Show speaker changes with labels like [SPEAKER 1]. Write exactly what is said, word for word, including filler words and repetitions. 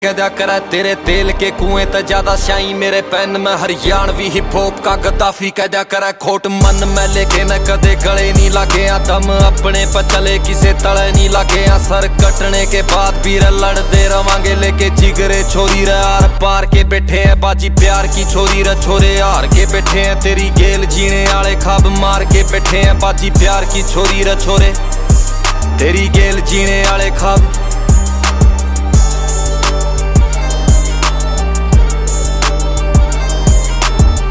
[SPEAKER 1] कहदा करे तेरे तेल के कुएं ते ज्यादा शाई मेरे पेन में हरियाणवी हिप हॉप का गद्दाफी कहदा करे खोट मन में लेके न कदे गले नहीं लागे दम अपने पर चले किसे तले नहीं लागे सर कटने के बाद भी लड़ते रवांगे लेके जिगरे छोरी रे आर पार के बैठे हैं बाजी प्यार की छोरी रे छोरे हार के बैठे हैं तेरी गेल जीने आले खाब मार के बैठे हैं बाजी प्यार की छोरी रे छोरे तेरी गेल जीने आले खाब